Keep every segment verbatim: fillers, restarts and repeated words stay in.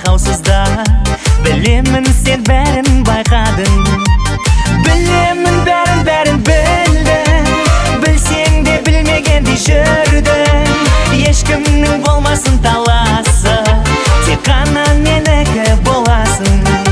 байқаусызда. Білемін сен бәрін байқадың, білемін бәрін бәрін білдің. Білсең де білмегендей жүрдің. Ешкімнің болмасын таласы, тек қана менікі боласың.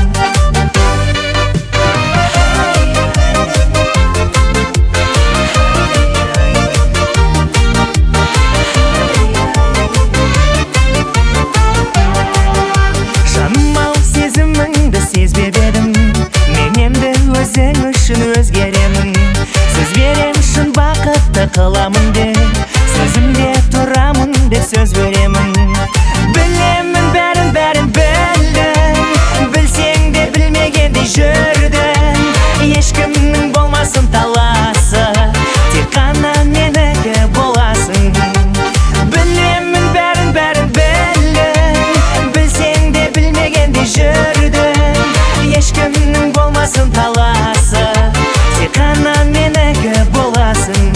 Сезбеп едім, мен енді өзің үшін өзгеремін. Сөз берем шын бақытты қыламын деп, сөзімде тұрамын деп сөз беремін. Білемін бәрін бәрін білдің, білсең де білмегендей жүрдің. Ешкімнің болмасын таласы, тек қана менікі боласың. Білемін бәрін бәрін білдің, білсең де білмегендей жүрдің. Ешкімнің болмасын таласы, тек қана менікі боласың.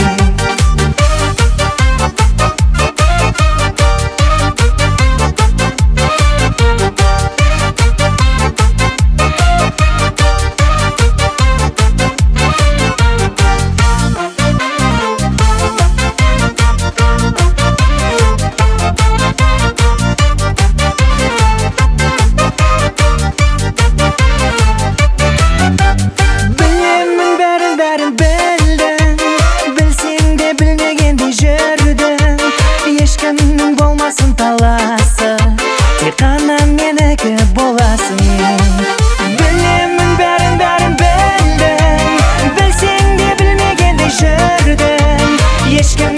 Ешкімнің болмасын таласы, тек қана менікі боласың. Білемін бәрін бәрін білдің, білсең де білмегендей жүрдің. Ешкім